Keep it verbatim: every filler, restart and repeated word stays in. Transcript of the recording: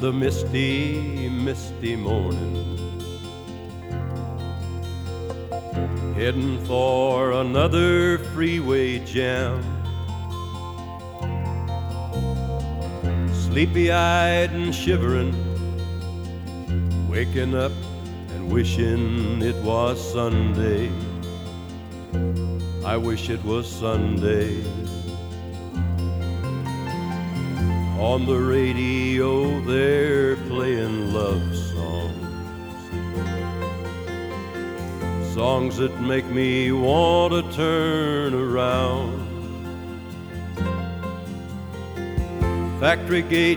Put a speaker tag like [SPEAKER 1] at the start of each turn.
[SPEAKER 1] the misty, misty morning, heading for another freeway jam. Sleepy-eyed and shivering, waking up and wishing it was Sunday. I wish it was Sunday. On the radio they're playing love songs, songs that make me want to turn around. Factory gate